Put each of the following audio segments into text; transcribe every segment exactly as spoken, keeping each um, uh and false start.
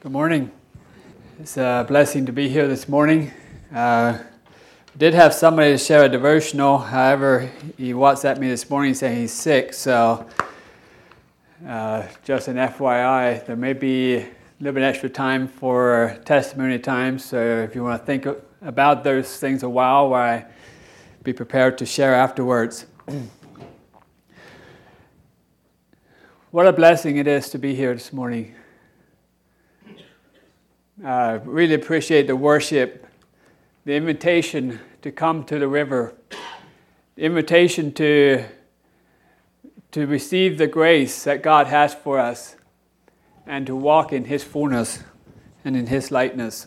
Good morning. It's a blessing to be here this morning. Uh, did have somebody to share a devotional. However, he WhatsApped me this morning saying he's sick. So uh, just an F Y I, there may be a little bit extra time for testimony time. So if you want to think about those things a while, where I be prepared to share afterwards. What a blessing it is to be here this morning. Uh, really appreciate the worship, the invitation to come to the river, the invitation to, to receive the grace that God has for us and to walk in His fullness and in His likeness.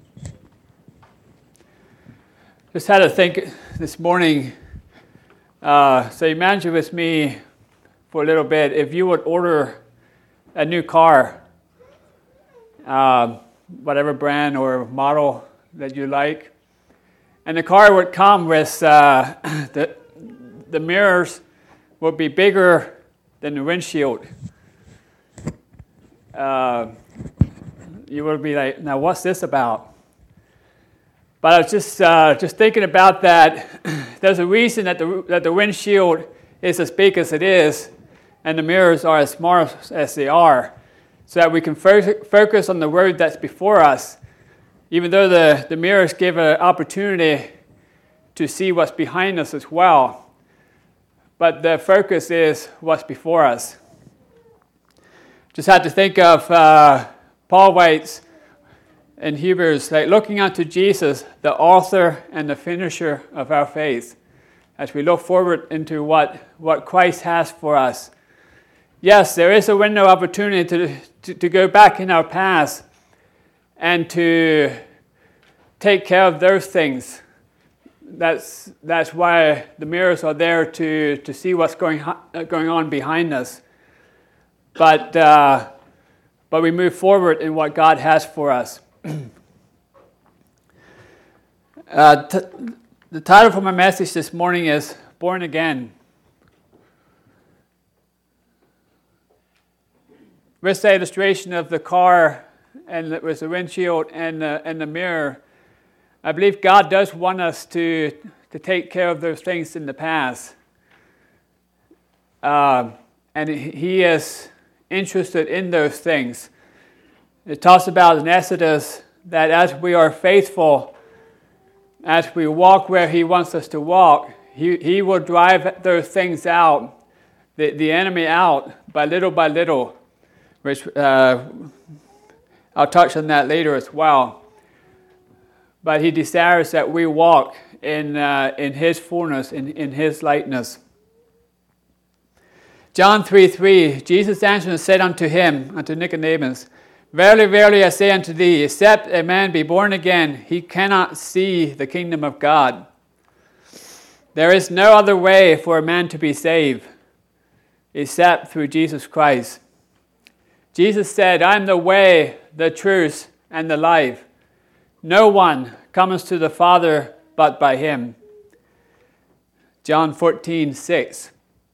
Just had to think this morning, uh, so imagine with me for a little bit, if you would order a new car, uh, whatever brand or model that you like, and the car would come with uh, the the mirrors would be bigger than the windshield. Uh, you would be like, now what's this about? But I was just uh, just thinking about that. There's a reason that the that the windshield is as big as it is, and the mirrors are as small as they are, so that we can fo- focus on the road that's before us, even though the, the mirrors give an opportunity to see what's behind us as well. But the focus is what's before us. Just had to think of uh, Paul writes in Hebrews, like looking unto Jesus, the author and the finisher of our faith, as we look forward into what, what Christ has for us. Yes, there is a window of opportunity to, to, to go back in our past and to take care of those things. That's that's why the mirrors are there to, to see what's going going on behind us. But uh, but we move forward in what God has for us. uh, t- the title for my message this morning is Born Again. With the illustration of the car and with the windshield and the, and the mirror, I believe God does want us to, to take care of those things in the past. Uh, and He is interested in those things. It talks about in Exodus that as we are faithful, as we walk where He wants us to walk, He, he will drive those things out, the, the enemy out, by little by little. Which uh, I'll touch on that later as well. But He desires that we walk in uh, in His fullness, in, in His likeness. John three three, Jesus answered and said unto him, unto Nicodemus, Verily, verily, I say unto thee, except a man be born again, he cannot see the kingdom of God. There is no other way for a man to be saved, except through Jesus Christ. Jesus said, I am the way, the truth, and the life. No one comes to the Father but by Him. John fourteen six.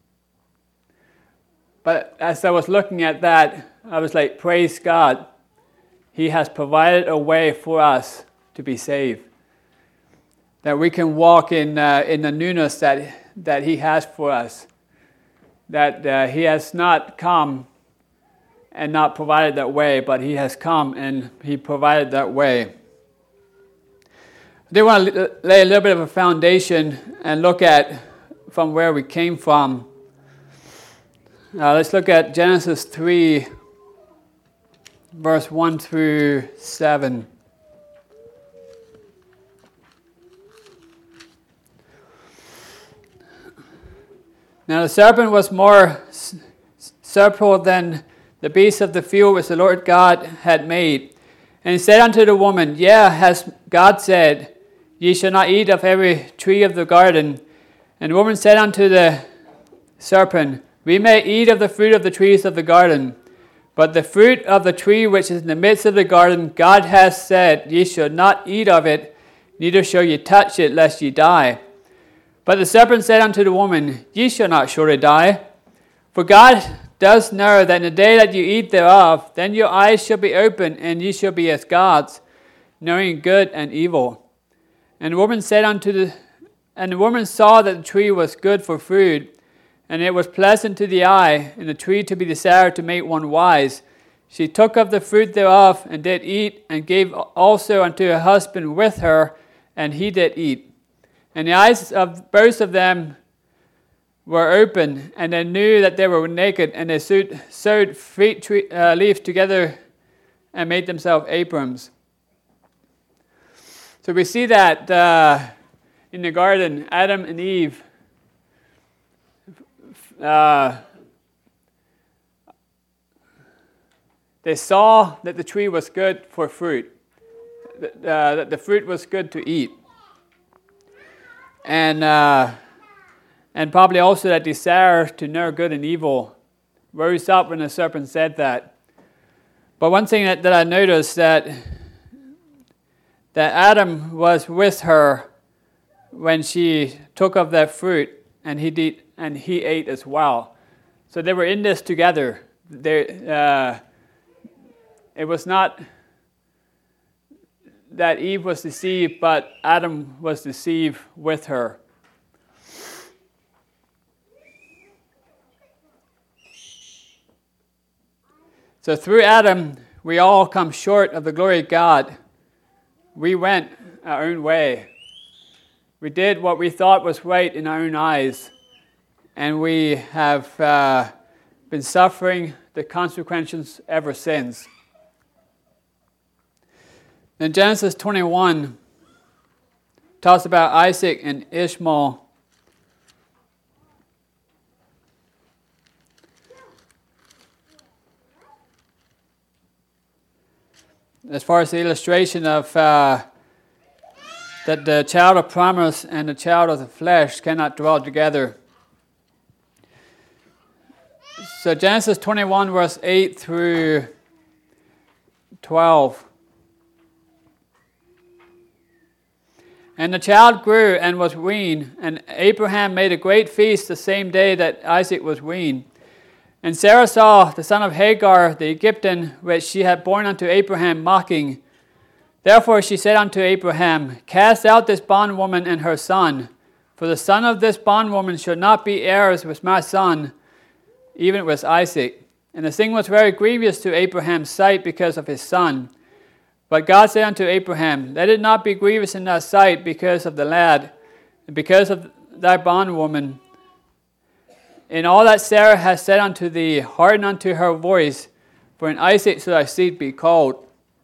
But as I was looking at that, I was like, praise God. He has provided a way for us to be saved. That we can walk in uh, in the newness that, that He has for us. That uh, He has not come and not provided that way, but He has come and He provided that way. I do want to lay a little bit of a foundation and look at from where we came from. Uh, let's look at Genesis three, verse one through seven. Now the serpent was more subtle than the beasts of the field which the Lord God had made. And He said unto the woman, Yea, has God said, Ye shall not eat of every tree of the garden. And the woman said unto the serpent, We may eat of the fruit of the trees of the garden, but the fruit of the tree which is in the midst of the garden, God hath said, Ye shall not eat of it, neither shall ye touch it, lest ye die. But the serpent said unto the woman, Ye shall not surely die. For God does know that in the day that you eat thereof, then your eyes shall be opened, and ye shall be as gods, knowing good and evil. And the woman said unto the, and the woman saw that the tree was good for food, and it was pleasant to the eye, and the tree to be desired to make one wise. She took of the fruit thereof, and did eat, and gave also unto her husband with her, and he did eat. And the eyes of both of them were open, and they knew that they were naked, and they sewed, sewed fig tree, uh, leaves together and made themselves aprons. So we see that uh, in the garden, Adam and Eve uh, they saw that the tree was good for fruit, that, uh, that the fruit was good to eat, and uh, And probably also that desire to know good and evil rose up when the serpent said that. But one thing that, that I noticed that that Adam was with her when she took of that fruit, and he did, and he ate as well. So they were in this together. They, uh, it was not that Eve was deceived, but Adam was deceived with her. So through Adam, we all come short of the glory of God. We went our own way. We did what we thought was right in our own eyes. And we have uh, been suffering the consequences ever since. In Genesis twenty-one, talks about Isaac and Ishmael. As far as the illustration of uh, that the child of promise and the child of the flesh cannot dwell together. So Genesis twenty-one, verse eight through twelve. And the child grew and was weaned, and Abraham made a great feast the same day that Isaac was weaned. And Sarah saw the son of Hagar, the Egyptian, which she had borne unto Abraham, mocking. Therefore she said unto Abraham, Cast out this bondwoman and her son, for the son of this bondwoman shall not be heirs with my son, even with Isaac. And the thing was very grievous to Abraham's sight because of his son. But God said unto Abraham, Let it not be grievous in thy sight because of the lad, and because of thy bondwoman. In all that Sarah has said unto thee, hearken unto her voice, for in Isaac shall thy seed be called.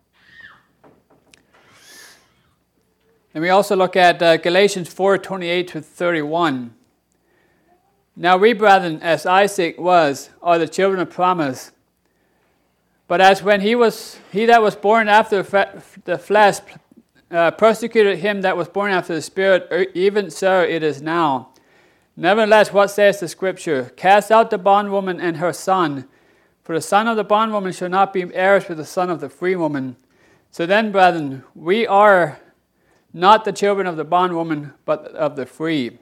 And we also look at uh, Galatians four, twenty-eight to thirty-one. Now we, brethren, as Isaac was, are the children of promise. But as when he was he that was born after the flesh uh, persecuted him that was born after the Spirit, even so it is now. Nevertheless, what says the Scripture? Cast out the bondwoman and her son, for the son of the bondwoman shall not be heirs with the son of the free woman. So then, brethren, we are not the children of the bondwoman, but of the free.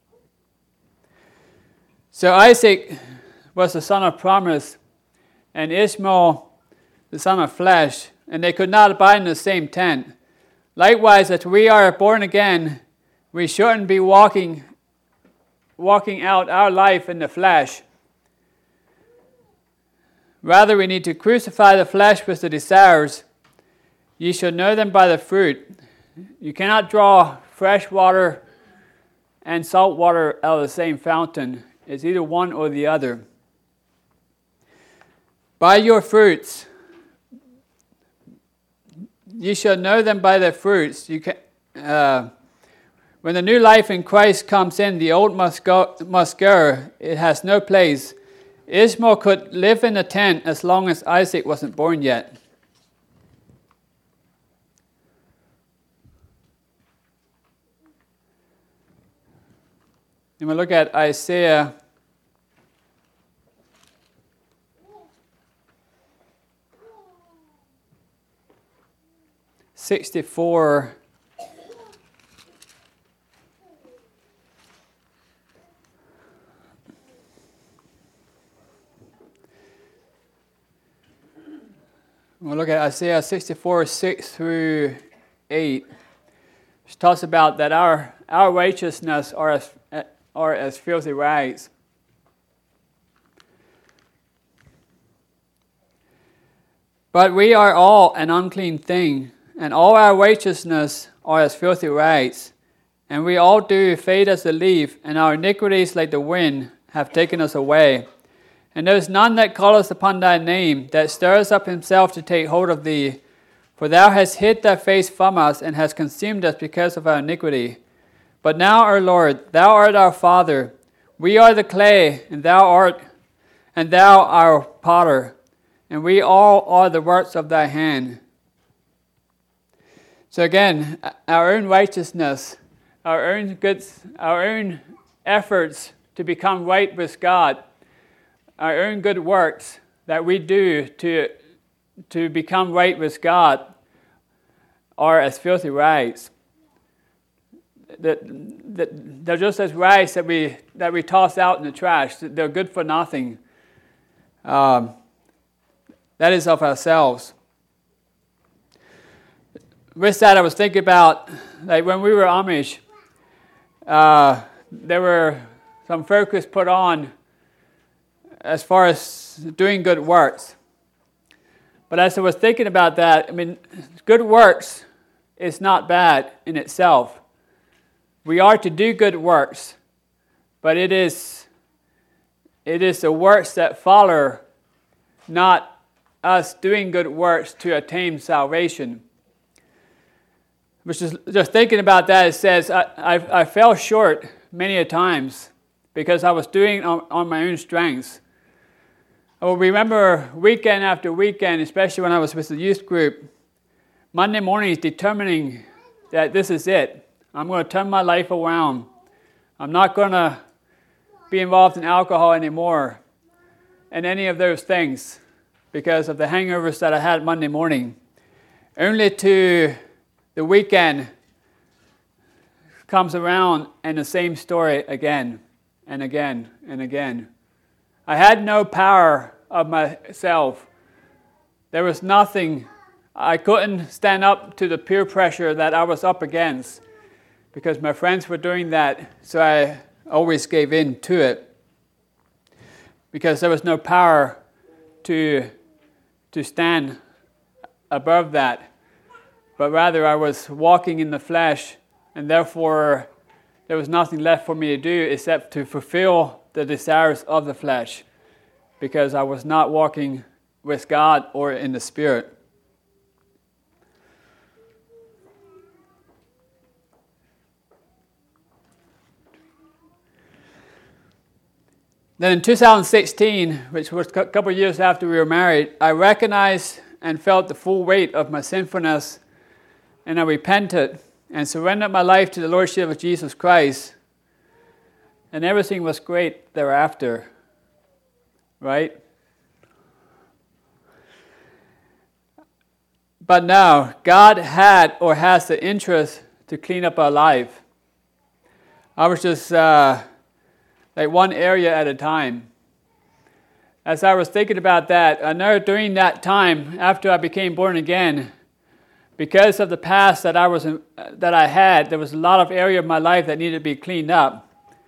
So Isaac was the son of promise, and Ishmael the son of flesh, and they could not abide in the same tent. Likewise, as we are born again, we shouldn't be walking walking out our life in the flesh. Rather, we need to crucify the flesh with the desires. Ye shall know them by the fruit. You cannot draw fresh water and salt water out of the same fountain. It's either one or the other. By your fruits, ye shall know them by their fruits. You can, uh, when the new life in Christ comes in, the old must go, must go. It has no place. Ishmael could live in a tent as long as Isaac wasn't born yet. And we look at Isaiah sixty-four. look at Isaiah sixty-four, six through eight, which talks about that our, our righteousness are as, are as filthy rags. But we are all an unclean thing, and all our righteousness are as filthy rags. And we all do fade as a leaf, and our iniquities like the wind have taken us away. And there is none that calleth upon thy name, that stirs up himself to take hold of thee. For thou hast hid thy face from us, and hast consumed us because of our iniquity. But now, our Lord, thou art our Father. We are the clay, and thou art, and thou our potter, and we all are the works of thy hand. So again, our own righteousness, our own goods, our own efforts to become right with God, our own good works that we do to, to become right with God are as filthy rags. That, that they're just as rags that we that we toss out in the trash. They're good for nothing. Um, that is of ourselves. With that, I was thinking about, like when we were Amish, uh, there were some focus put on as far as doing good works. But as I was thinking about that, I mean, good works is not bad in itself. We are to do good works, but it is it is the works that follow, not us doing good works to attain salvation. Which is just thinking about that, it says I I, I fell short many a times because I was doing on, on my own strengths. I will remember weekend after weekend, especially when I was with the youth group, Monday mornings determining that this is it. I'm going to turn my life around. I'm not going to be involved in alcohol anymore and any of those things because of the hangovers that I had Monday morning. Only to the weekend comes around and the same story again and again and again. I had no power of myself. There was nothing. I couldn't stand up to the peer pressure that I was up against because my friends were doing that, so I always gave in to it because there was no power to, to stand above that. But rather I was walking in the flesh, and therefore there was nothing left for me to do except to fulfill the desires of the flesh, because I was not walking with God or in the Spirit. Then in two thousand sixteen, which was a couple of years after we were married, I recognized and felt the full weight of my sinfulness, and I repented and surrendered my life to the Lordship of Jesus Christ, and everything was great thereafter. Right? But now, God had or has the interest to clean up our life. I was just uh, like one area at a time. As I was thinking about that, I know during that time, after I became born again, because of the past that I was in, that I had, there was a lot of area of my life that needed to be cleaned up.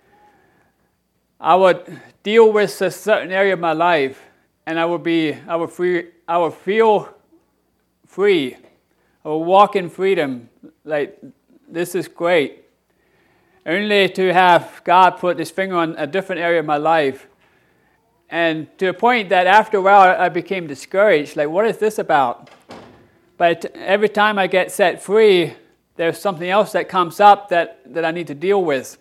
I would deal with a certain area of my life, and I would be, I would free, I would feel free. I would walk in freedom, like this is great. Only to have God put His finger on a different area of my life, and to a point that after a while I became discouraged. Like, what is this about? But every time I get set free, there's something else that comes up that, that I need to deal with.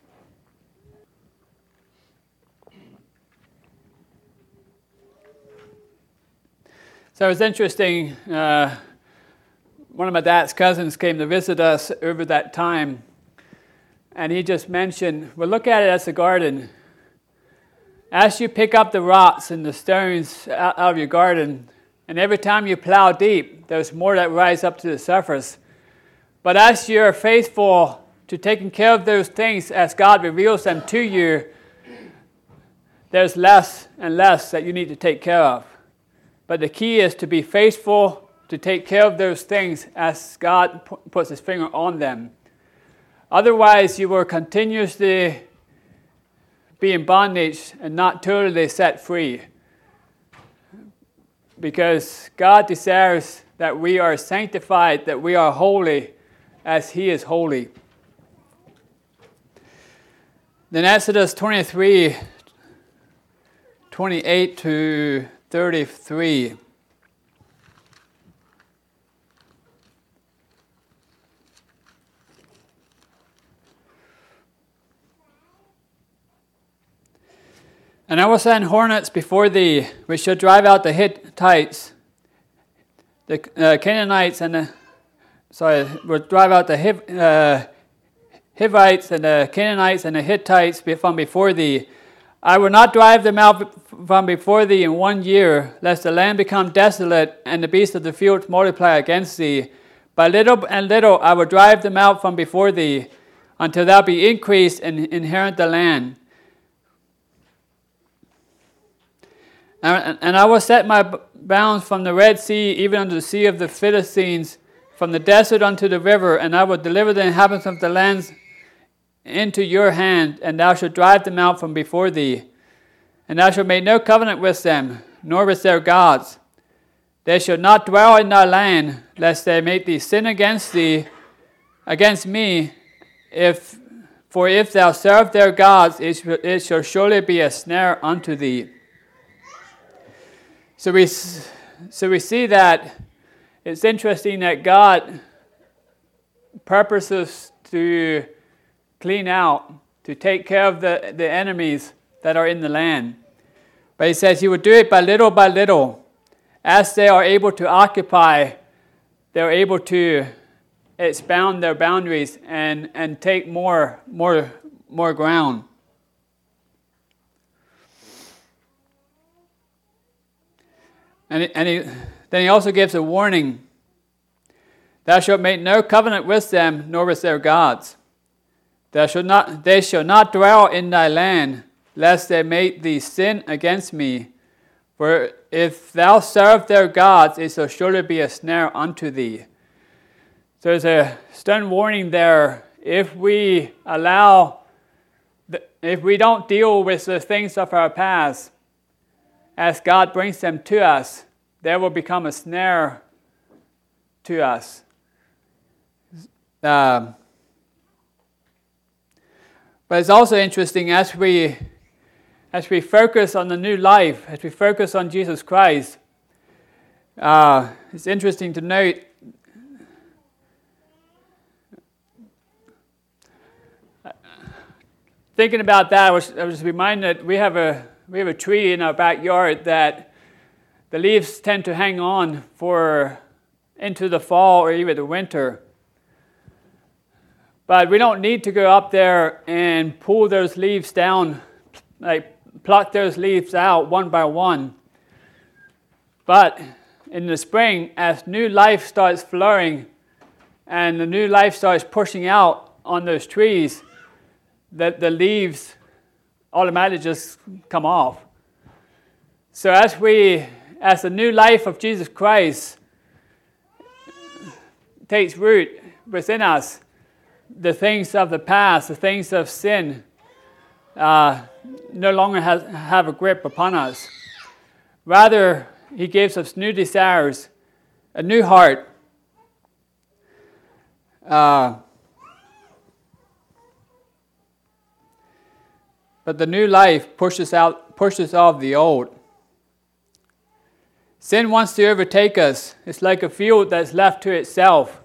So it was interesting. Uh, one of my dad's cousins came to visit us over that time, and he just mentioned, well, look at it as a garden. As you pick up the rocks and the stones out of your garden, and every time you plow deep, there's more that rise up to the surface. But as you're faithful to taking care of those things as God reveals them to you, there's less and less that you need to take care of. But the key is to be faithful to take care of those things as God p- puts His finger on them. Otherwise, you will continuously be in bondage and not totally set free. Because God desires that we are sanctified, that we are holy as He is holy. Then Exodus twenty-three, twenty-eight to thirty-three. And I will send hornets before thee, which shall drive out the Hittites, the uh, Canaanites, and the sorry, will drive out the Hiv, uh, Hivites and the Canaanites and the Hittites from before thee. I will not drive them out from before thee in one year, lest the land become desolate and the beasts of the field multiply against thee. By little and little I will drive them out from before thee, until thou be increased and inherit the land. And I will set my bounds from the Red Sea, even unto the sea of the Philistines, from the desert unto the river, and I will deliver the inhabitants of the lands into your hand, and thou shalt drive them out from before thee. And thou shalt make no covenant with them, nor with their gods. They shall not dwell in thy land, lest they make thee sin against thee, against me. If for if thou serve their gods, it, it shall surely be a snare unto thee. So we, so we see that it's interesting that God purposes to clean out, to take care of the, the enemies that are in the land. But He says He would do it by little by little. As they are able to occupy, they're able to expound their boundaries and, and take more, more, more ground. And, he, and he, then He also gives a warning. Thou shalt make no covenant with them, nor with their gods. Thou shalt not, they shall not dwell in thy land, lest they make thee sin against me. For if thou serve their gods, it shall surely be a snare unto thee. So there's a stern warning there. If we allow, the, if we don't deal with the things of our past, as God brings them to us, they will become a snare to us. Um, but it's also interesting as we as we focus on the new life, as we focus on Jesus Christ. Uh, it's interesting to note thinking about that. I was, I was reminded we have a we have a tree in our backyard that the leaves tend to hang on for into the fall or even the winter. But we don't need to go up there and pull those leaves down, like pluck those leaves out one by one. But in the spring, as new life starts flowering and the new life starts pushing out on those trees, that the leaves automatically just come off. So as we, as the new life of Jesus Christ takes root within us, the things of the past, the things of sin, uh, no longer has, have a grip upon us. Rather, He gives us new desires, a new heart. Uh, but the new life pushes out, pushes off the old. Sin wants to overtake us. It's like a field that's left to itself.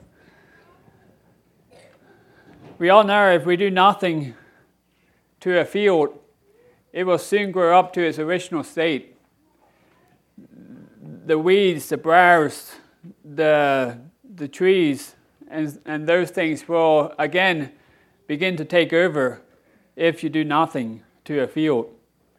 We all know if we do nothing to a field, it will soon grow up to its original state. The weeds, the briars, the the trees, and, and those things will again begin to take over if you do nothing to a field.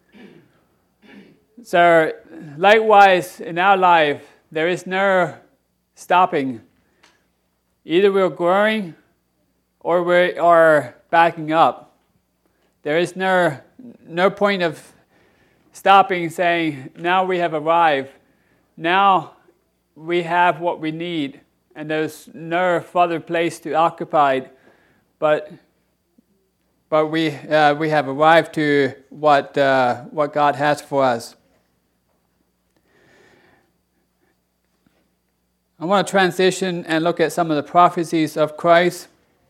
So likewise in our life, there is no stopping. Either we're growing or we are backing up. There is no, no point of stopping saying, now we have arrived. Now we have what we need, and there's no further place to occupy. But but we uh, we have arrived to what uh, what God has for us. I want to transition and look at some of the prophecies of Christ.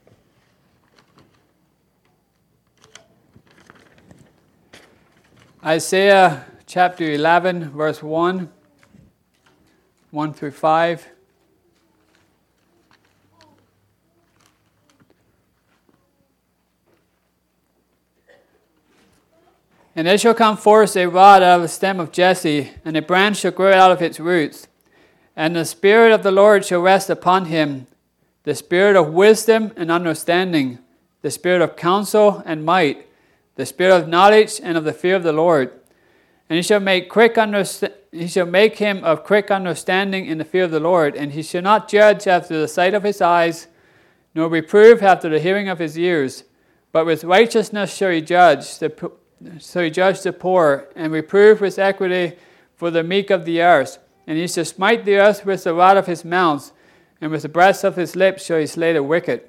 Isaiah chapter eleven, verse one, one through five. And there shall come forth a rod out of the stem of Jesse, and a branch shall grow out of its roots. And the Spirit of the Lord shall rest upon him, the Spirit of wisdom and understanding, the Spirit of counsel and might, the Spirit of knowledge and of the fear of the Lord. And he shall make quick underst- he shall make him of quick understanding in the fear of the Lord, and he shall not judge after the sight of his eyes, nor reprove after the hearing of his ears, but with righteousness shall he judge the so he judge the poor, and reprove with equity for the meek of the earth. And he shall smite the earth with the rod of his mouth, and with the breath of his lips shall he slay the wicked.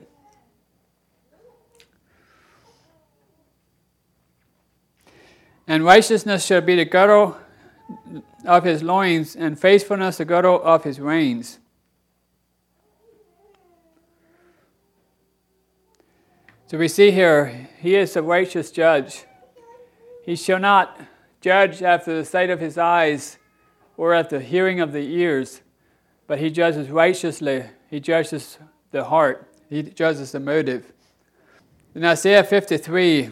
And righteousness shall be the girdle of his loins, and faithfulness the girdle of his reins. So we see here, he is a righteous judge. He shall not judge after the sight of his eyes or at the hearing of the ears, but he judges righteously. He judges the heart. He judges the motive. In Isaiah fifty-three,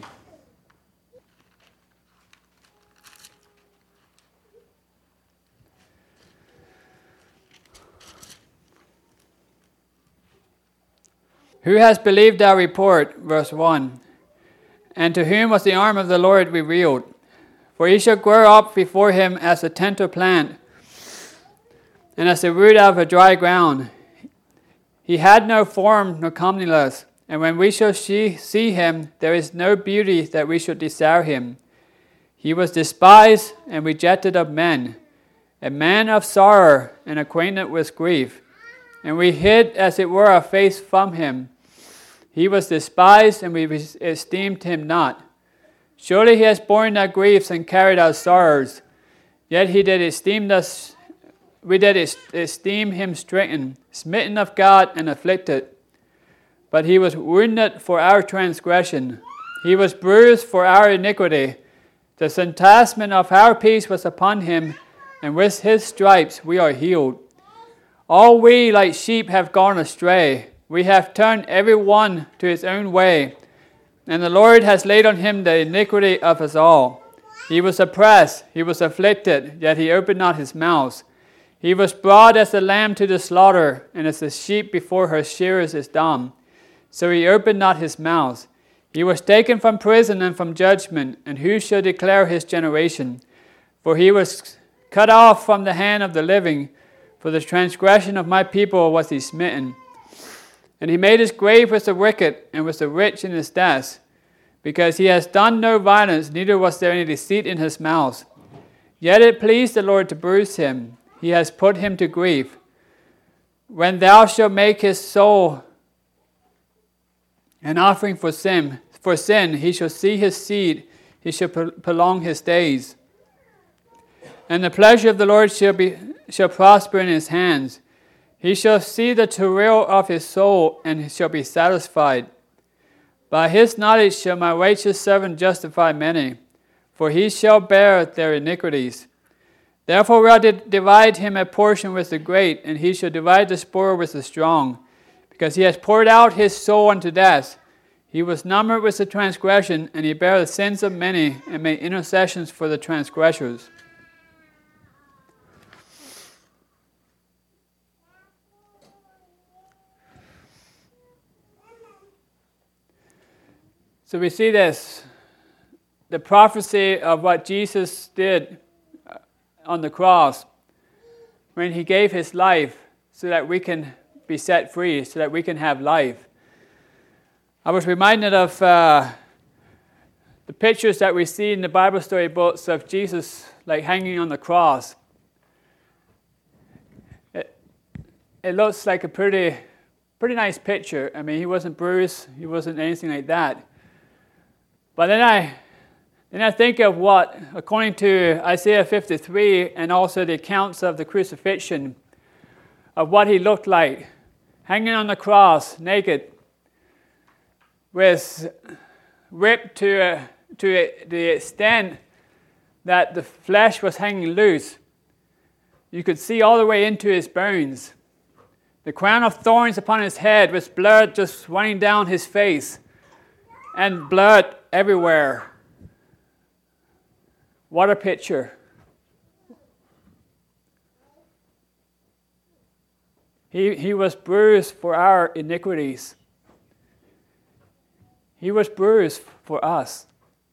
who has believed our report? Verse one. And to whom was the arm of the Lord revealed? For he shall grow up before him as a tender plant, and as a root out of a dry ground. He had no form nor comeliness, and when we shall see, see him, there is no beauty that we should desire him. He was despised and rejected of men, a man of sorrow and acquainted with grief. And we hid as it were our face from him. He was despised, and we esteemed him not. Surely he has borne our griefs and carried our sorrows. Yet he did esteem us, we did esteem him stricken, smitten of God, and afflicted. But he was wounded for our transgression. He was bruised for our iniquity. The chastisement of our peace was upon him, and with his stripes we are healed. All we like sheep have gone astray. We have turned every one to his own way, and the Lord has laid on him the iniquity of us all. He was oppressed, he was afflicted, yet he opened not his mouth. He was brought as a lamb to the slaughter, and as a sheep before her shearers is dumb. So he opened not his mouth. He was taken from prison and from judgment, and who shall declare his generation? For he was cut off from the hand of the living. For the transgression of my people was he smitten. And he made his grave with the wicked, and with the rich in his death. Because he has done no violence, neither was there any deceit in his mouth. Yet it pleased the Lord to bruise him. He has put him to grief. When thou shalt make his soul an offering for sin, for sin, he shall see his seed, he shall prolong his days. And the pleasure of the Lord shall be shall prosper in his hands. He shall see the travail of his soul, and shall be satisfied. By his knowledge shall my righteous servant justify many, for he shall bear their iniquities. Therefore will I divide him a portion with the great, and he shall divide the spoil with the strong, because he has poured out his soul unto death. He was numbered with the transgression, and he bare the sins of many, and made intercessions for the transgressors. So we see this, the prophecy of what Jesus did on the cross when he gave his life so that we can be set free, so that we can have life. I was reminded of uh, the pictures that we see in the Bible story books of Jesus like hanging on the cross. it looks like a pretty, pretty nice picture. I mean, he wasn't bruised, he wasn't anything like that. But then I, then I think of what, according to Isaiah fifty-three, and also the accounts of the crucifixion, of what he looked like, hanging on the cross, naked, with ripped to uh, to the extent that the flesh was hanging loose. You could see all the way into his bones. The crown of thorns upon his head, with blood just running down his face, and blood everywhere. What a picture. He, he was bruised for our iniquities. He was bruised for us.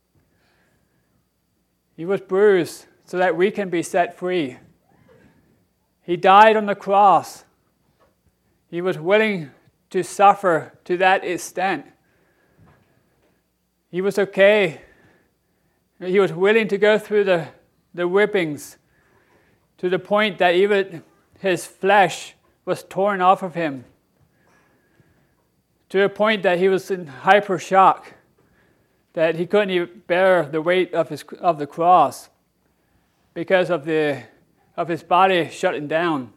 He was bruised so that we can be set free. He died on the cross. He was willing to suffer to that extent. He was okay. He was willing to go through the, the whippings to the point that even his flesh was torn off of him, to a point that he was in hyper shock, that he couldn't even bear the weight of his of the cross because of the of his body shutting down.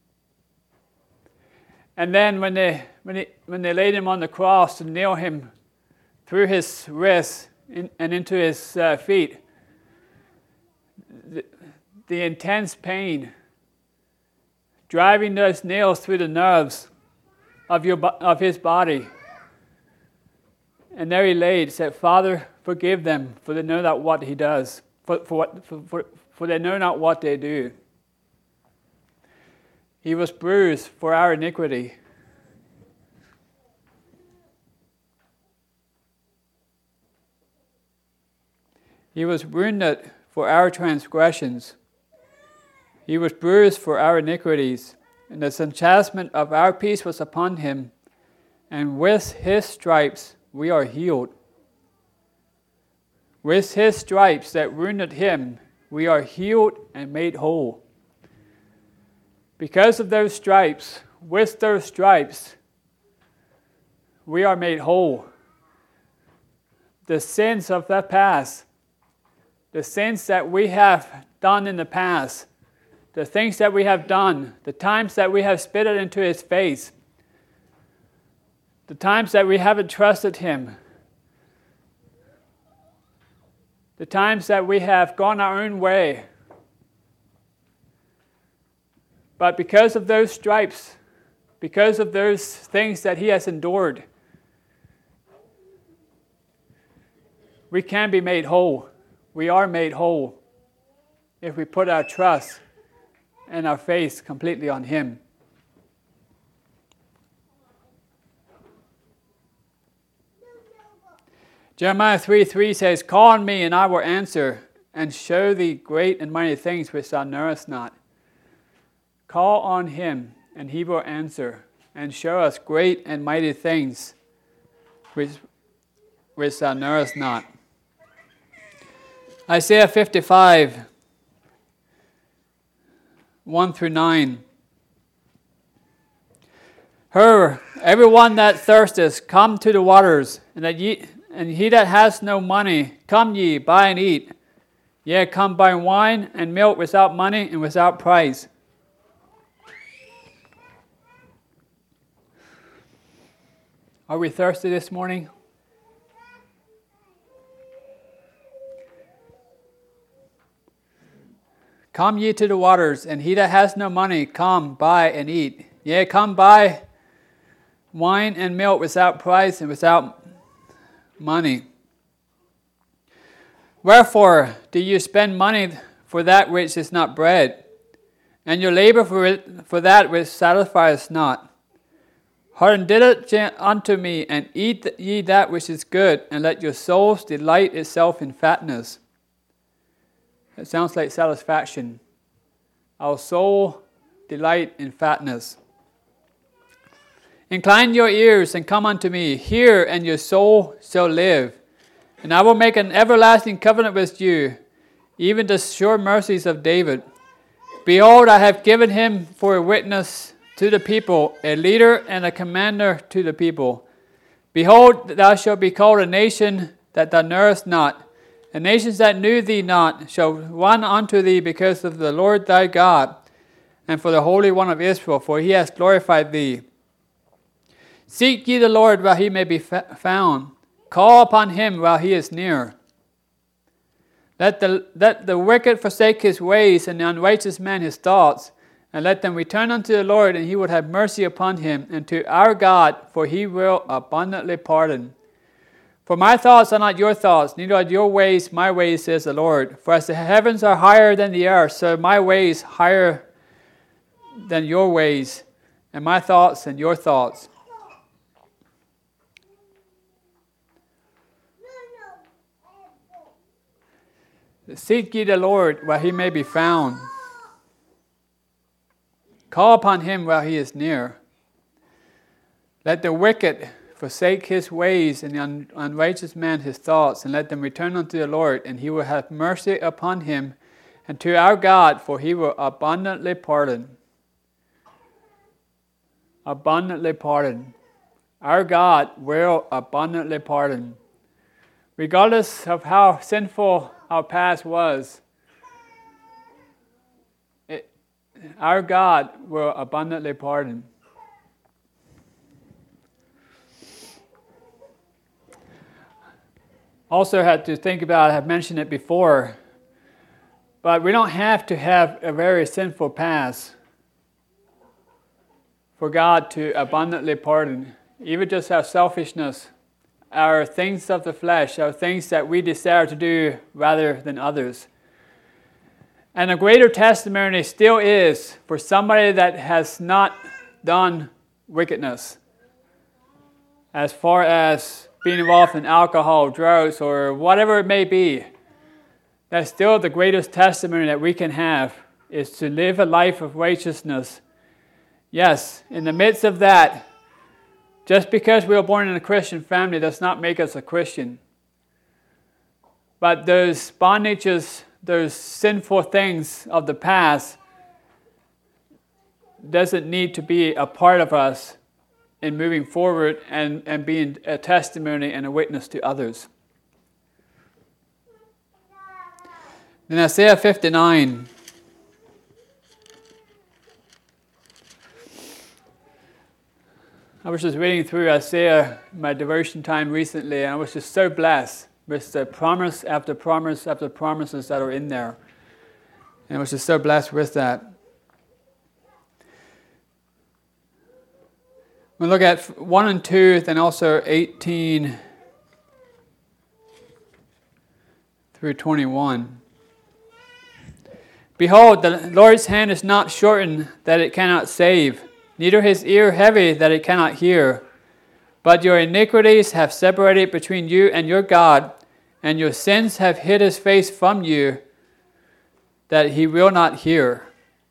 And then when they when he, when they laid him on the cross to nail him through his wrists in, and into his uh, feet, the, the intense pain, driving those nails through the nerves of your of his body. And there he laid, said, "Father, forgive them, for they know not what he does. For for what for, for, for they know not what they do." He was bruised for our iniquity. He was wounded for our transgressions. He was bruised for our iniquities, and the chastisement of our peace was upon him, and with his stripes we are healed. With his stripes that wounded him, we are healed and made whole. Because of those stripes, with those stripes, we are made whole. The sins of the past, the sins that we have done in the past, the things that we have done, the times that we have spit it into his face, the times that we haven't trusted him, the times that we have gone our own way. But because of those stripes, because of those things that he has endured, we can be made whole. We are made whole if we put our trust and our faith completely on him. Jeremiah three three says, "Call on me, and I will answer, and show thee great and mighty things which thou knowest not." Call on him, and he will answer, and show us great and mighty things which, which thou knowest not. Isaiah fifty-five, one through nine. Her, everyone that thirsteth, come to the waters, and that ye and he that has no money, come ye, buy and eat. Yea, come buy wine and milk without money and without price. Are we thirsty this morning? Come ye to the waters, and he that has no money, come, buy and eat. Yea, come buy wine and milk without price and without money. Wherefore do you spend money for that which is not bread, and your labor for it, for that which satisfieth not? Hearken diligently unto me, and eat ye that which is good, and let your souls delight itself in fatness. It sounds like satisfaction. Our soul delight in fatness. Incline your ears and come unto me. Hear, and your soul shall live. And I will make an everlasting covenant with you, even the sure mercies of David. Behold, I have given him for a witness to the people, a leader and a commander to the people. Behold, thou shalt be called a nation that thou knowest not, and nations that knew thee not shall run unto thee because of the Lord thy God, and for the Holy One of Israel, for he has glorified thee. Seek ye the Lord while he may be fa- found. Call upon him while he is near. Let the, let the wicked forsake his ways, and the unrighteous man his thoughts, and let them return unto the Lord, and he will have mercy upon him, and to our God, for he will abundantly pardon. For my thoughts are not your thoughts, neither are your ways my ways, says the Lord. For as the heavens are higher than the earth, so my ways higher than your ways, and my thoughts than your thoughts. Seek ye the Lord while he may be found. Call upon him while he is near. Let the wicked forsake his ways, and the un- unrighteous man his thoughts, and let them return unto the Lord, and he will have mercy upon him, and to our God, for he will abundantly pardon. Abundantly pardon. Our God will abundantly pardon. Regardless of how sinful our past was, it, our God will abundantly pardon. Also had to think about, I've mentioned it before, but we don't have to have a very sinful past for God to abundantly pardon. Even just our selfishness, our things of the flesh, our things that we desire to do rather than others. And a greater testimony still is for somebody that has not done wickedness, as far as being involved in alcohol, drugs, or whatever it may be. That's still the greatest testimony that we can have, is to live a life of righteousness. Yes, in the midst of that, just because we were born in a Christian family does not make us a Christian. But those bondages, those sinful things of the past, doesn't need to be a part of us in moving forward and, and being a testimony and a witness to others. In Isaiah fifty-nine, I was just reading through Isaiah, my devotion time recently, and I was just so blessed with the promise after promise after promises that are in there. And I was just so blessed with that. We'll look at one and two, then also eighteen through twenty-one. Behold, the Lord's hand is not shortened that it cannot save, neither his ear heavy that it cannot hear. But your iniquities have separated between you and your God, and your sins have hid his face from you, that he will not hear.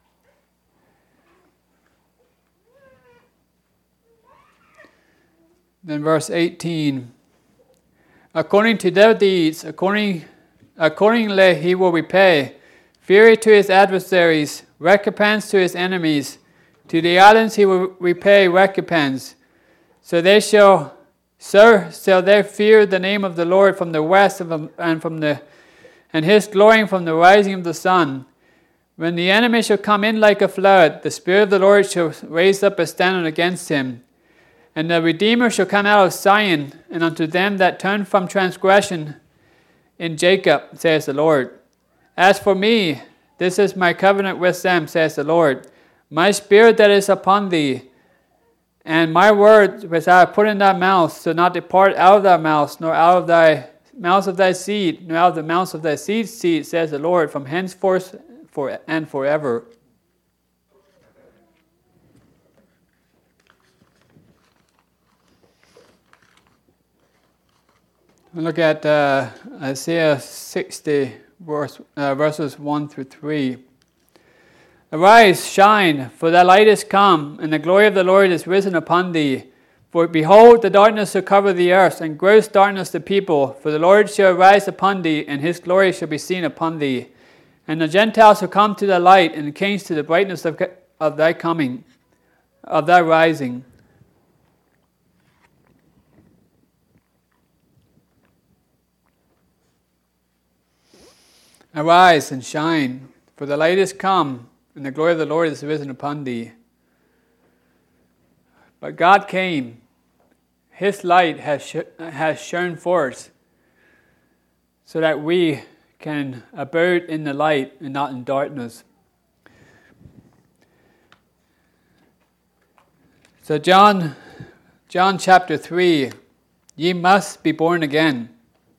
Then verse eighteen. According to their deeds, according, accordingly he will repay. Fury to his adversaries, recompense to his enemies. To the islands he will repay recompense. So they shall, so shall they fear the name of the Lord from the west and from the, and his glory from the rising of the sun. When the enemy shall come in like a flood, the Spirit of the Lord shall raise up a standard against him. And the Redeemer shall come out of Zion, and unto them that turn from transgression in Jacob, says the Lord. As for me, this is my covenant with them, says the Lord. My spirit that is upon thee, and my word which I have put in thy mouth, shall not depart out of thy mouth, nor out of thy mouth of thy seed, nor out of the mouth of thy seed's seed, says the Lord, from henceforth for and forever. We'll look at uh, Isaiah sixty, verse, uh, verses one through three. Arise, shine, for thy light is come, and the glory of the Lord is risen upon thee. For behold, the darkness shall cover the earth, and gross darkness the people. For the Lord shall arise upon thee, and his glory shall be seen upon thee. And the Gentiles shall come to thy light, and the kings to the brightness of, of thy coming. of thy rising. Arise and shine, for the light is come, and the glory of the Lord is risen upon thee. But God came, His light has, sh- has shone forth, so that we can abide in the light and not in darkness. So John, John chapter three, ye must be born again.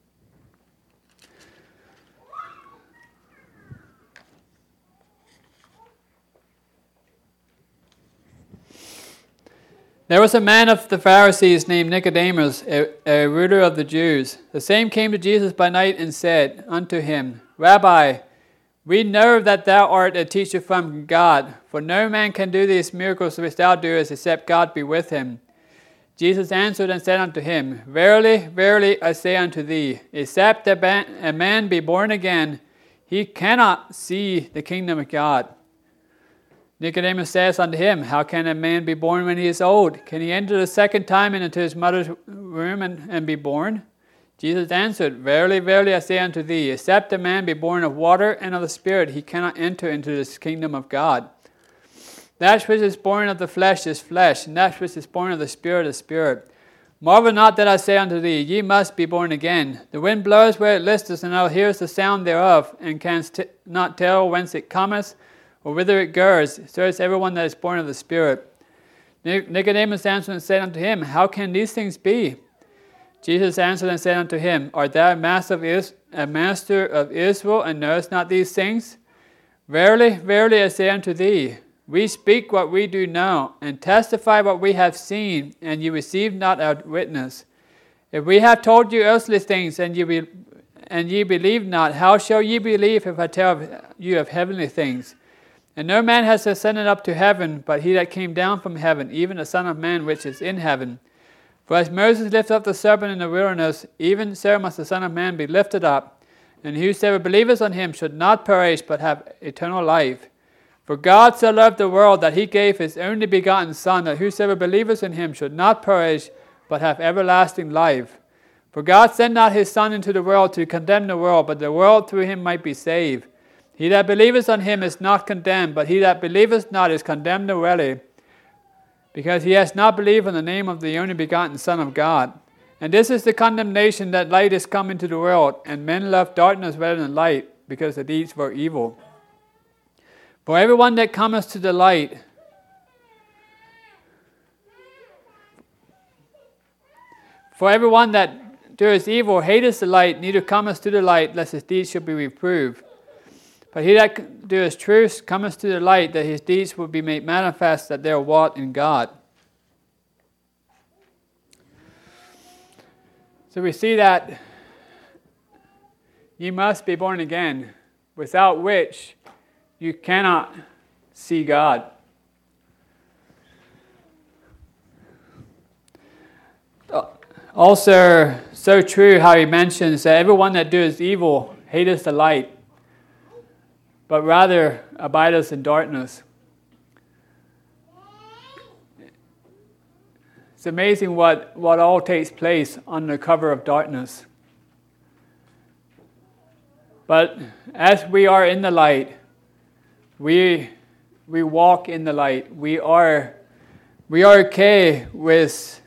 There was a man of the Pharisees named Nicodemus, a, a ruler of the Jews. The same came to Jesus by night and said unto him, Rabbi, we know that thou art a teacher from God, for no man can do these miracles which thou doest, except God be with him. Jesus answered and said unto him, Verily, verily, I say unto thee, except a man be born again, he cannot see the kingdom of God. Nicodemus says unto him, How can a man be born when he is old? Can he enter the second time into his mother's womb and, and be born? Jesus answered, Verily, verily, I say unto thee, except a man be born of water and of the Spirit, he cannot enter into this kingdom of God. That which is born of the flesh is flesh, and that which is born of the Spirit is spirit. Marvel not that I say unto thee, Ye must be born again. The wind blows where it listeth, and thou hearest the sound thereof, and canst t- not tell whence it cometh, or whither it goes. So is everyone that is born of the Spirit. Nicodemus answered and said unto him, How can these things be? Jesus answered and said unto him, Art thou a master of, Is- a master of Israel, and knowest not these things? Verily, verily, I say unto thee, we speak what we do know, and testify what we have seen, and ye receive not our witness. If we have told you earthly things, and ye, be- and ye believe not, how shall ye believe if I tell you of heavenly things? And no man has ascended up to heaven, but he that came down from heaven, even the Son of Man which is in heaven. For as Moses lifted up the serpent in the wilderness, even so must the Son of Man be lifted up. And whosoever believeth on him should not perish, but have eternal life. For God so loved the world that he gave his only begotten Son, that whosoever believeth in him should not perish, but have everlasting life. For God sent not his Son into the world to condemn the world, but the world through him might be saved. He that believeth on him is not condemned, but he that believeth not is condemned already, because he has not believed on the name of the only begotten Son of God. And this is the condemnation, that light is come into the world, and men love darkness rather than light, because the deeds were evil. For everyone that cometh to the light, for everyone that doeth evil hateth the light, neither cometh to the light, lest his deeds should be reproved. But he that doeth truth cometh to the light, that his deeds will be made manifest, that they are wrought in God. So we see that ye must be born again, without which you cannot see God. Also, so true how he mentions that everyone that doeth evil hateth the light, but rather abideth in darkness. It's amazing what, what all takes place under cover of darkness. But as we are in the light, we we walk in the light. We are we are okay with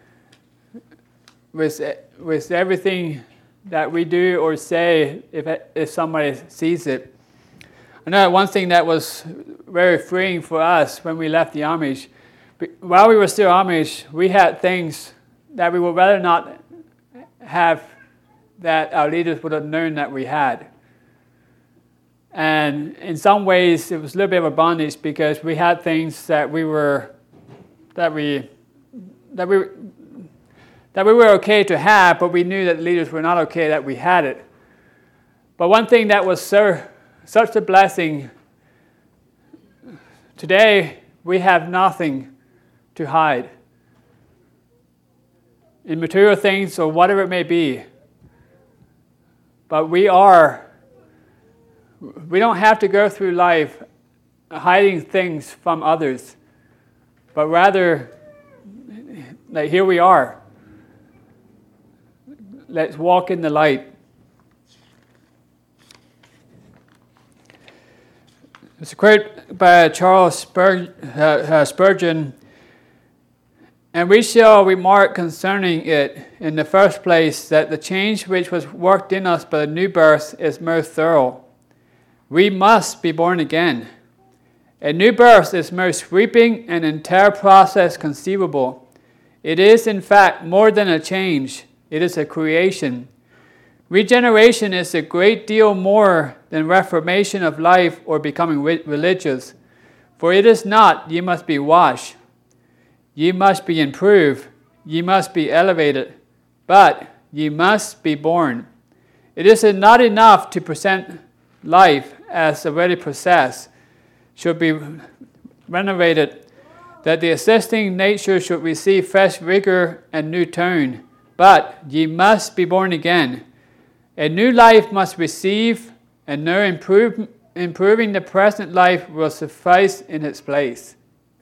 with with everything that we do or say if if somebody sees it. I know one thing that was very freeing for us when we left the Amish. While we were still Amish, we had things that we would rather not have, that our leaders would have known that we had. And in some ways, it was a little bit of a bondage, because we had things that we were that we that we that we were okay to have, but we knew that the leaders were not okay that we had it. But one thing that was so such a blessing, today we have nothing to hide in material things or whatever it may be. But we are, we don't have to go through life hiding things from others, but rather, like, here we are. Let's walk in the light. It's a quote by Charles Spur- uh, uh, Spurgeon. And we shall remark concerning it, in the first place, that the change which was worked in us by the new birth is most thorough. We must be born again. A new birth is most sweeping and entire process conceivable. It is, in fact, more than a change. It is a creation. Regeneration is a great deal more than reformation of life or becoming re- religious. For it is not, ye must be washed. Ye must be improved, ye must be elevated, but ye must be born. It is not enough to present life as already possessed, should be renovated, that the existing nature should receive fresh vigor and new tone, but ye must be born again. A new life must receive, and no improve, improving the present life will suffice in its place.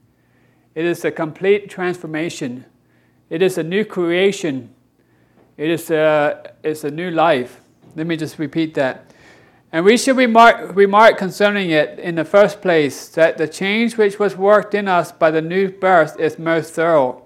It is a complete transformation. It is a new creation. It is a, it's a new life. Let me just repeat that. And we should remark, remark concerning it, in the first place, that the change which was worked in us by the new birth is most thorough.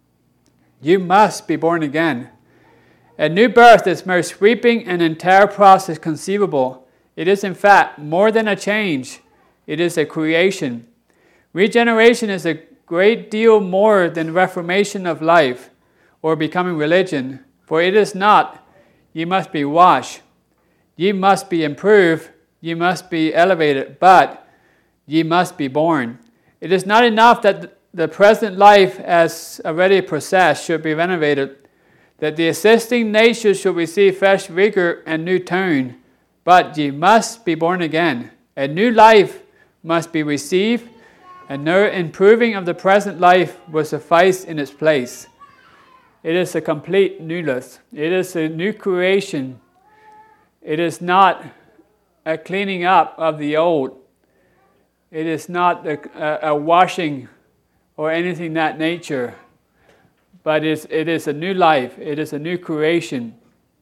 You must be born again. A new birth is most sweeping and entire process conceivable. It is, in fact, more than a change. It is a creation. Regeneration is a great deal more than reformation of life or becoming religion. For it is not, ye must be washed, ye must be improved, ye must be elevated, but ye must be born. It is not enough that the present life as already possessed should be renovated, that the existing nature should receive fresh vigor and new tone, but ye must be born again. A new life must be received, and no improving of the present life will suffice in its place. It is a complete newness. It is a new creation. It is not a cleaning up of the old. It is not a, a, a washing or anything that nature, but it is, it is a new life. It is a new creation.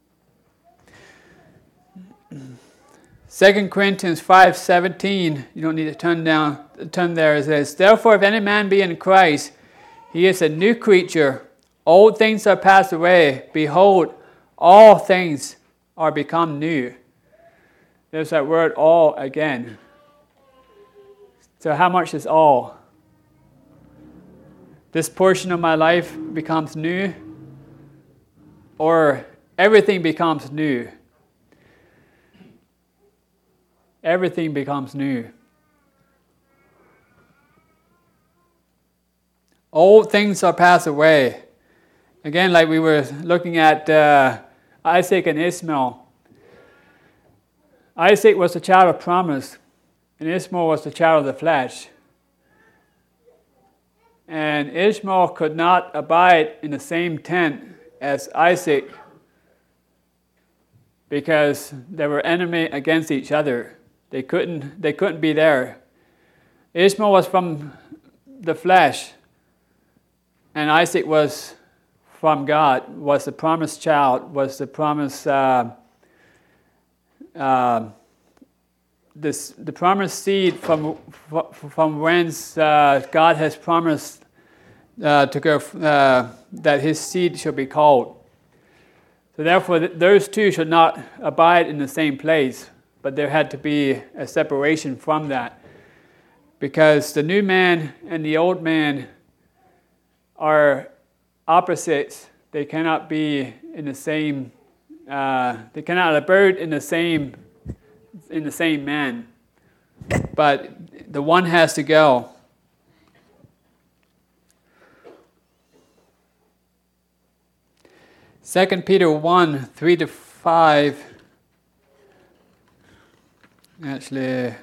Second Corinthians five seventeen, you don't need to turn down, turn there. It says, therefore, if any man be in Christ, he is a new creature. Old things are passed away. Behold, all things are become new. There's that word all again. So how much is all? This portion of my life becomes new, or everything becomes new? Everything becomes new. Old things are passed away. Again, like we were looking at uh, Isaac and Ishmael. Isaac was the child of promise, and Ishmael was the child of the flesh. And Ishmael could not abide in the same tent as Isaac because they were enemy against each other. They couldn't, they couldn't be there. Ishmael was from the flesh, and Isaac was from God, was the promised child, was the promised, uh, uh, this, the promised seed from from whence uh, God has promised uh, to go, uh, that his seed shall be called. So therefore, th- those two should not abide in the same place, but there had to be a separation from that, because the new man and the old man are opposites. They cannot be in the same. Uh, they cannot abide in the same in the same man. But the one has to go. Second Peter one three to five. Actually,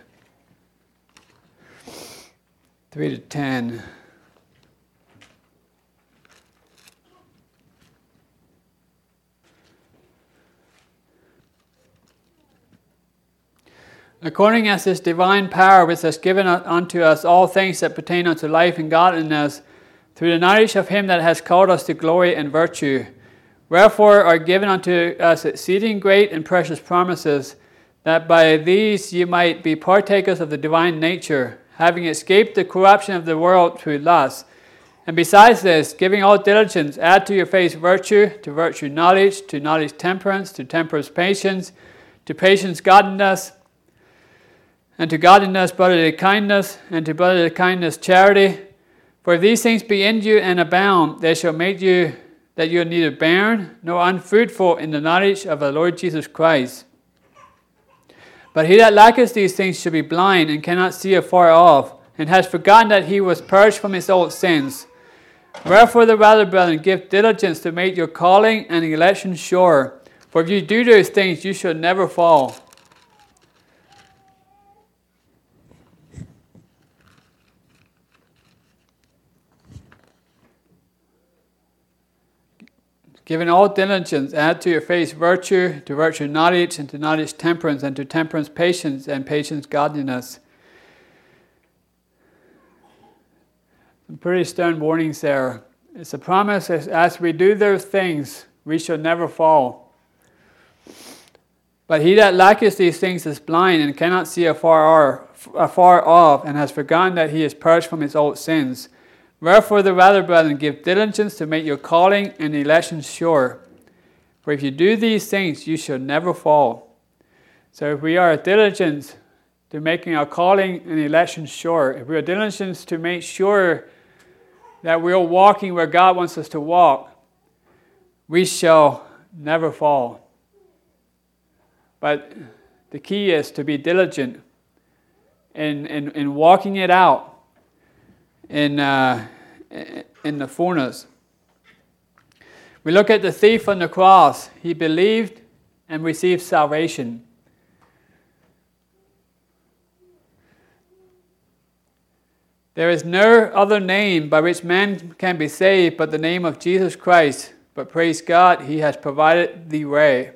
three to ten. According as his divine power which has given unto us all things that pertain unto life and godliness, through the knowledge of him that has called us to glory and virtue. Wherefore are given unto us exceeding great and precious promises, that by these ye might be partakers of the divine nature, having escaped the corruption of the world through lust. And besides this, giving all diligence, add to your faith virtue, to virtue knowledge, to knowledge temperance, to temperance patience, to patience godliness, and to godliness brotherly kindness, and to brotherly kindness charity. For if these things be in you and abound, they shall make you that you are neither barren nor unfruitful in the knowledge of our Lord Jesus Christ. But he that lacketh these things shall be blind, and cannot see afar off, and has forgotten that he was purged from his old sins. Wherefore the rather, brethren, give diligence to make your calling and election sure. For if you do those things, you shall never fall. Giving all diligence, add to your faith virtue, to virtue knowledge, and to knowledge temperance, and to temperance patience, and patience godliness. Some pretty stern warnings there. It's a promise as, as we do those things, we shall never fall. But he that lacketh these things is blind, and cannot see afar, afar off, and has forgotten that he is purged from his old sins. Wherefore the rather, brethren, give diligence to make your calling and election sure. For if you do these things, you shall never fall. So if we are diligent to making our calling and election sure, if we are diligent to make sure that we are walking where God wants us to walk, we shall never fall. But the key is to be diligent in, in, in walking it out. In, uh, in the fullness. We look at the thief on the cross. He believed and received salvation. There is no other name by which man can be saved but the name of Jesus Christ. But praise God, he has provided the way.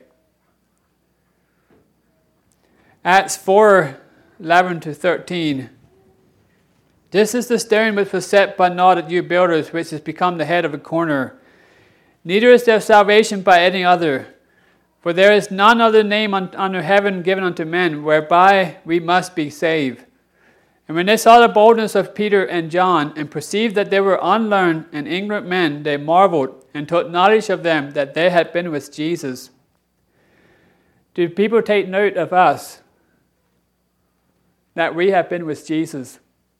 Acts four, eleven to thirteen. This is the stone which was set by naught at you builders, which has become the head of a corner. Neither is there salvation by any other. For there is none other name under heaven given unto men, whereby we must be saved. And when they saw the boldness of Peter and John, and perceived that they were unlearned and ignorant men, they marveled, and took knowledge of them that they had been with Jesus. Do people take note of us, that we have been with Jesus?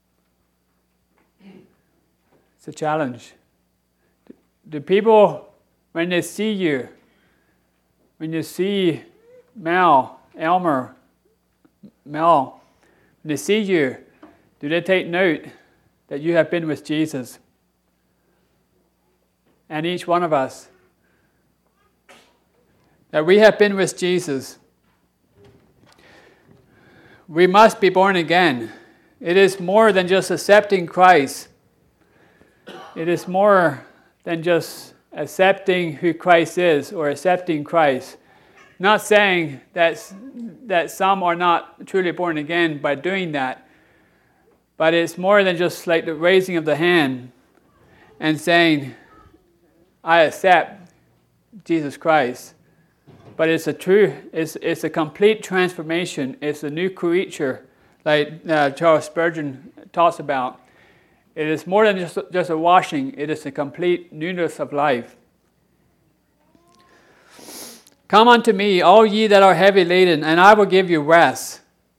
It's a challenge. Do people, when they see you, when you see Mel, Elmer, Mel, when they see you, do they take note that you have been with Jesus? And each one of us, that we have been with Jesus. We must be born again. It is more than just accepting Christ. It is more than just accepting who Christ is or accepting Christ. Not saying that, that some are not truly born again by doing that, but it's more than just like the raising of the hand and saying, I accept Jesus Christ. But it's a true, it's, it's a complete transformation. It's a new creature, like uh, Charles Spurgeon talks about. It is more than just, just a washing. It is a complete newness of life. Come unto me, all ye that are heavy laden, and I will give you rest.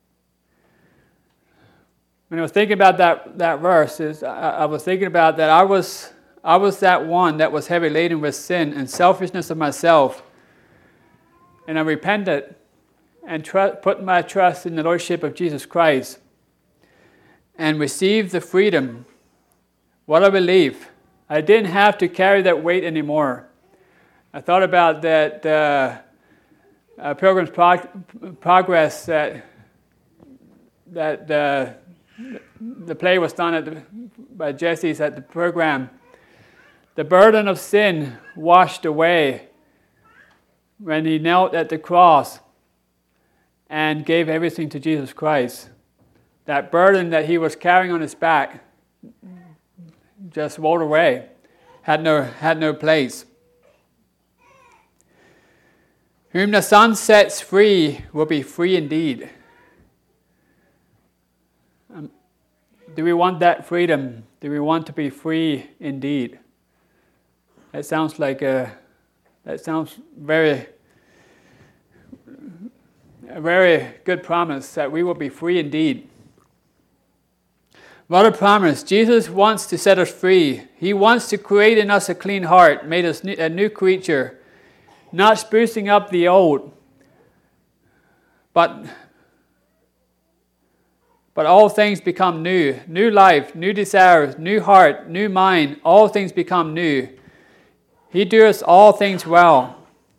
When I was thinking about that, that verse, is I, I was thinking about that I was I was that one that was heavy laden with sin and selfishness of myself. And I repented and tr- put my trust in the Lordship of Jesus Christ and received the freedom. What a relief. I didn't have to carry that weight anymore. I thought about that uh, uh, Pilgrim's Prog- Progress that that uh, the play was done at the, by Jesse's at the program. The burden of sin washed away when he knelt at the cross and gave everything to Jesus Christ. That burden that he was carrying on his back, just rolled away, had no, had no place. Whom the Son sets free will be free indeed. Um, do we want that freedom? Do we want to be free indeed? That sounds like a, that sounds very, a very good promise that we will be free indeed. What a promise. Jesus wants to set us free. He wants to create in us a clean heart, made us a new creature, not sprucing up the old, but, but all things become new. New life, new desires, new heart, new mind, all things become new. He doeth all things well.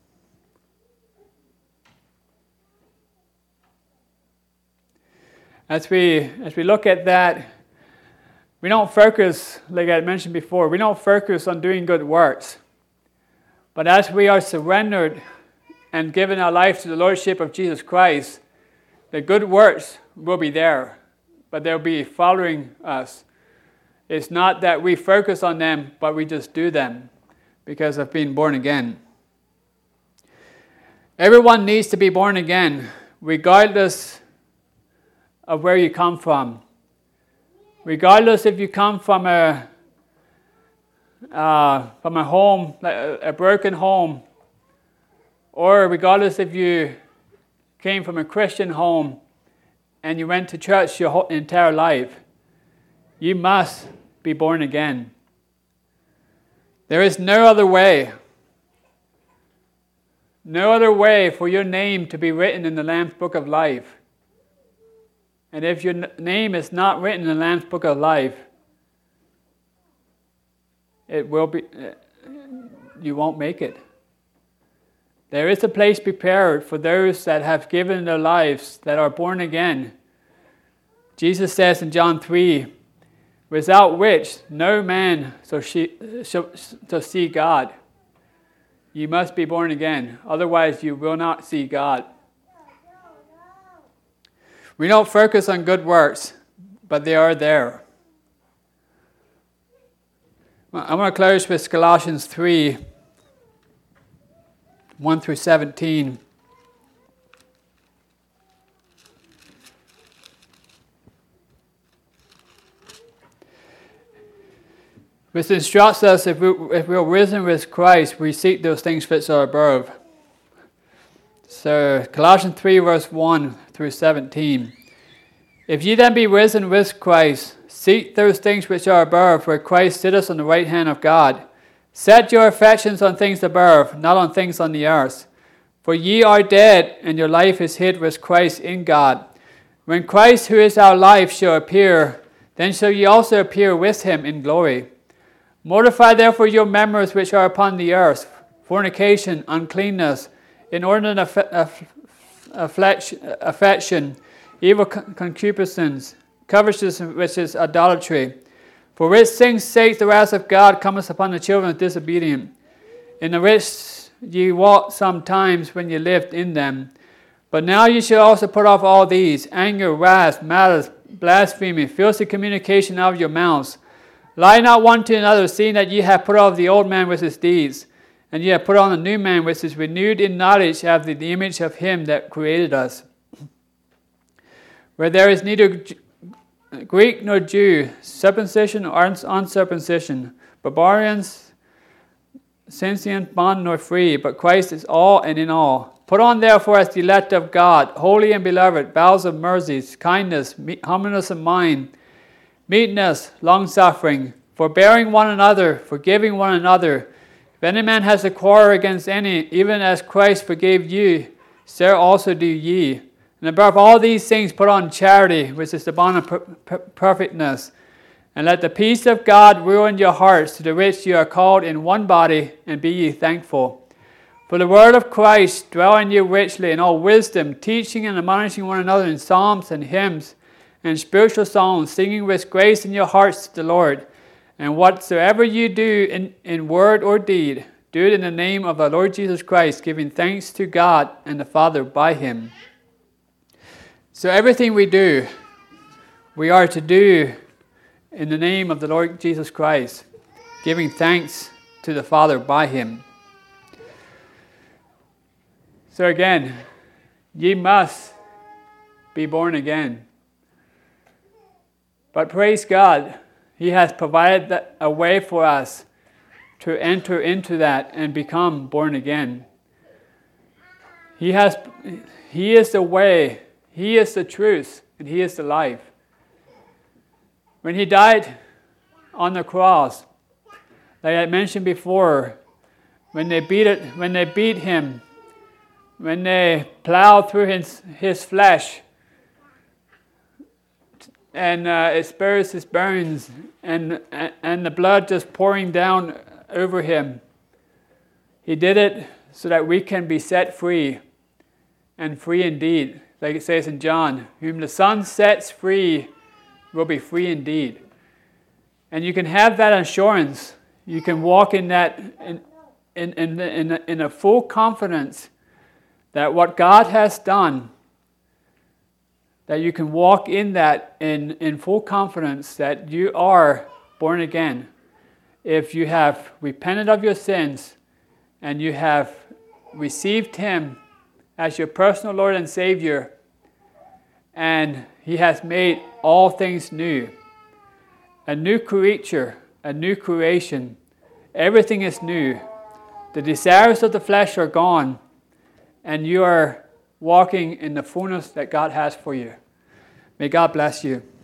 As we, as we look at that, we don't focus, like I mentioned before, we don't focus on doing good works. But as we are surrendered and given our life to the Lordship of Jesus Christ, the good works will be there, but they'll be following us. It's not that we focus on them, but we just do them because of being born again. Everyone needs to be born again, regardless of where you come from. Regardless if you come from a uh, from a home, a broken home, or regardless if you came from a Christian home and you went to church your whole entire life, you must be born again. There is no other way. No other way for your name to be written in the Lamb's Book of Life. And if your name is not written in the Lamb's Book of Life, it will be, you won't make it. There is a place prepared for those that have given their lives, that are born again. Jesus says in John three, without which no man shall see God. You must be born again, otherwise you will not see God. We don't focus on good works, but they are there. I want to close with Colossians three, one through seventeen. Which instructs us, if we, if we are risen with Christ, we seek those things which are above. So, Colossians three, verse one through seventeen. If ye then be risen with Christ, seek those things which are above, where Christ sitteth on the right hand of God. Set your affections on things above, not on things on the earth. For ye are dead, and your life is hid with Christ in God. When Christ, who is our life, shall appear, then shall ye also appear with him in glory. Mortify therefore your members which are upon the earth, fornication, uncleanness, inordinate affection, evil concupiscence, covetousness, which is idolatry. For which things' sake the wrath of God cometh upon the children of disobedience, in the which ye walked sometimes when ye lived in them. But now ye shall also put off all these: anger, wrath, malice, blasphemy, filthy communication out of your mouths. Lie not one to another, seeing that ye have put off the old man with his deeds, and ye have put on the new man, which is renewed in knowledge after the image of him that created us. Where there is neither Greek nor Jew, circumcision or uncircumcision, barbarians, Scythian, bond nor free, but Christ is all and in all. Put on therefore as the elect of God, holy and beloved, bowels of mercies, kindness, humbleness of mind, meekness, long-suffering, forbearing one another, forgiving one another. If any man has a quarrel against any, even as Christ forgave you, so also do ye. And above all these things put on charity, which is the bond of per- per- perfectness. And let the peace of God rule in your hearts, to the which you are called in one body, and be ye thankful. For the word of Christ dwell in you richly in all wisdom, teaching and admonishing one another in psalms and hymns and spiritual songs, singing with grace in your hearts to the Lord. And whatsoever you do in, in word or deed, do it in the name of the Lord Jesus Christ, giving thanks to God and the Father by him. So everything we do, we are to do in the name of the Lord Jesus Christ, giving thanks to the Father by him. So again, ye must be born again. But praise God, he has provided that, a way for us to enter into that and become born again. He has, he is the way, he is the truth, and he is the life. When he died on the cross, like I mentioned before, when they beat it, when they beat him, when they plowed through his, his flesh, and uh, it burst his bones, and and the blood just pouring down over him, he did it so that we can be set free, and free indeed. Like it says in John, whom the Son sets free will be free indeed. And you can have that assurance. You can walk in that in in in in a, in a full confidence that what God has done, that you can walk in that in, in full confidence that you are born again. If you have repented of your sins and you have received him as your personal Lord and Savior, and he has made all things new. A new creature, a new creation. Everything is new. The desires of the flesh are gone, and you are walking in the fullness that God has for you. May God bless you.